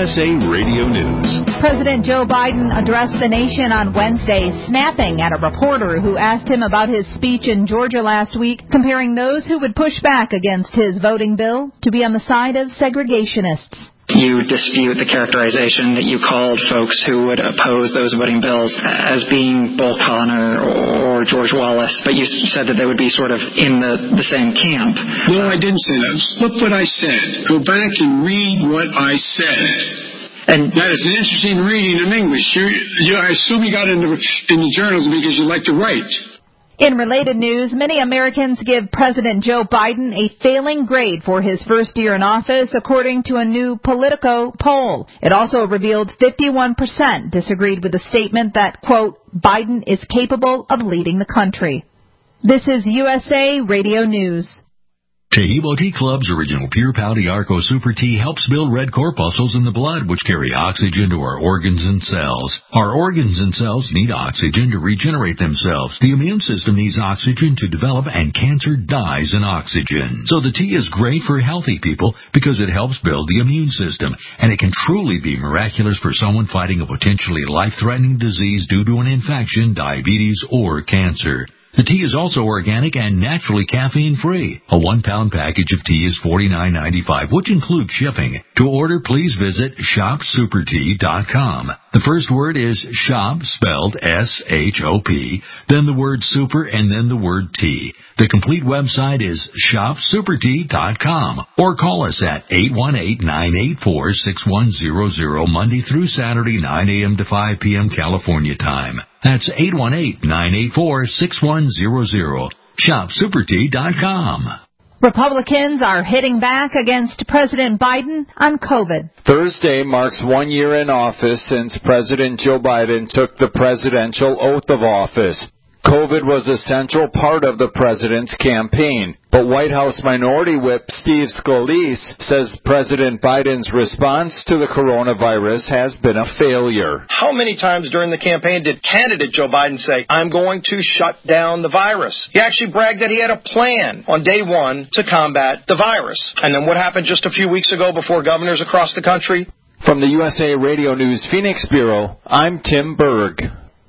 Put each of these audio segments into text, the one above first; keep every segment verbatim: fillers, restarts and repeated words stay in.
S A Radio News. President Joe Biden addressed the nation on Wednesday, snapping at a reporter who asked him about his speech in Georgia last week, comparing those who would push back against his voting bill to be on the side of segregationists. You dispute the characterization that you called folks who would oppose those voting bills as being Bull Connor or George Wallace, but you said that they would be sort of in the, the same camp. No, I didn't say that. Look what I said. Go back and read what I said. And that is an interesting reading in English. You, you, I assume you got into in the journalism because you like to write. In related news, many Americans give President Joe Biden a failing grade for his first year in office, according to a new Politico poll. It also revealed fifty-one percent disagreed with the statement that, quote, Biden is capable of leading the country. This is U S A Radio News. Taheebo Tea Club's original Pure Pau Arco Super Tea helps build red corpuscles in the blood, which carry oxygen to our organs and cells. Our organs and cells need oxygen to regenerate themselves. The immune system needs oxygen to develop, and cancer dies in oxygen. So the tea is great for healthy people because it helps build the immune system, and it can truly be miraculous for someone fighting a potentially life-threatening disease due to an infection, diabetes, or cancer. The tea is also organic and naturally caffeine-free. A one-pound package of tea is forty-nine ninety-five, which includes shipping. To order, please visit shop super tea dot com. The first word is shop, spelled S H O P, then the word super, and then the word tea. The complete website is shop super tea dot com, or call us at eight one eight, nine eight four, six one zero zero, Monday through Saturday, nine a.m. to five p.m. California time. That's eight one eight, nine eight four, six one zero zero. shop super tea dot com. Republicans are hitting back against President Biden on COVID. Thursday marks one year in office since President Joe Biden took the presidential oath of office. COVID was a central part of the president's campaign, but White House Minority Whip Steve Scalise says President Biden's response to the coronavirus has been a failure. How many times during the campaign did candidate Joe Biden say, I'm going to shut down the virus? He actually bragged that he had a plan on day one to combat the virus. And then what happened just a few weeks ago before governors across the country? From the U S A Radio News Phoenix Bureau, I'm Tim Berg.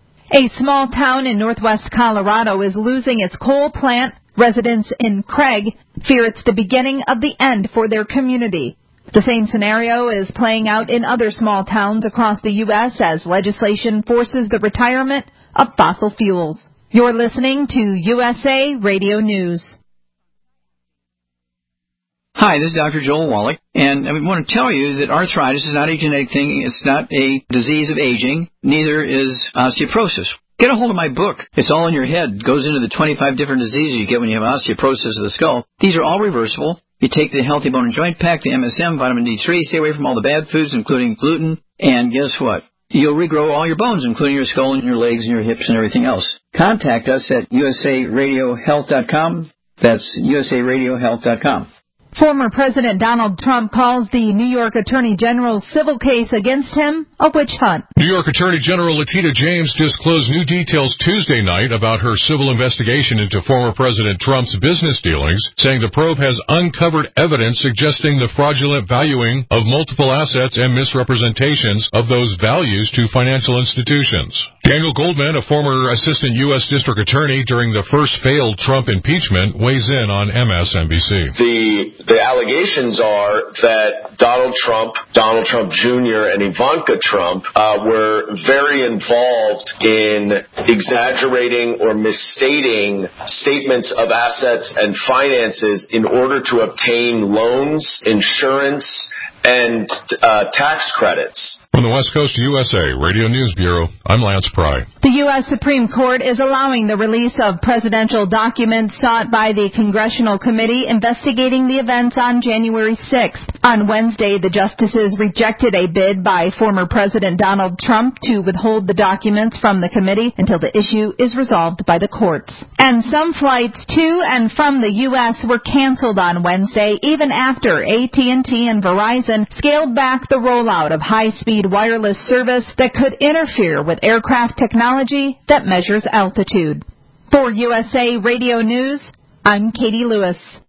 A small town in northwest Colorado is losing its coal plant. Residents in Craig fear it's the beginning of the end for their community. The same scenario is playing out in other small towns across the U S as legislation forces the retirement of fossil fuels. You're listening to U S A Radio News. Hi, this is Doctor Joel Wallach, and I want to tell you that arthritis is not a genetic thing. It's not a disease of aging. Neither is osteoporosis. Get a hold of my book. It's all in your head. It goes into the twenty-five different diseases you get when you have osteoporosis of the skull. These are all reversible. You take the Healthy Bone and Joint Pack, the M S M, vitamin D three, stay away from all the bad foods, including gluten, and guess what? You'll regrow all your bones, including your skull and your legs and your hips and everything else. Contact us at U S A radio health dot com. That's U S A radio health dot com. Former President Donald Trump calls the New York Attorney General's civil case against him a witch hunt. New York Attorney General Letitia James disclosed new details Tuesday night about her civil investigation into former President Trump's business dealings, saying the probe has uncovered evidence suggesting the fraudulent valuing of multiple assets and misrepresentations of those values to financial institutions. Daniel Goldman, a former assistant U S district attorney during the first failed Trump impeachment, weighs in on M S N B C. The The allegations are that Donald Trump, Donald Trump Junior, and Ivanka Trump uh, were very involved in exaggerating or misstating statements of assets and finances in order to obtain loans, insurance, and uh, tax credits. From the West Coast U S A Radio News Bureau, I'm Lance Pry. The U S Supreme Court is allowing the release of presidential documents sought by the Congressional Committee investigating the events on January sixth. On Wednesday, the justices rejected a bid by former President Donald Trump to withhold the documents from the committee until the issue is resolved by the courts. And some flights to and from the U S were canceled on Wednesday, even after A T and T and Verizon scaled back the rollout of high-speed wireless service that could interfere with aircraft technology that measures altitude. For U S A Radio News, I'm Katie Lewis.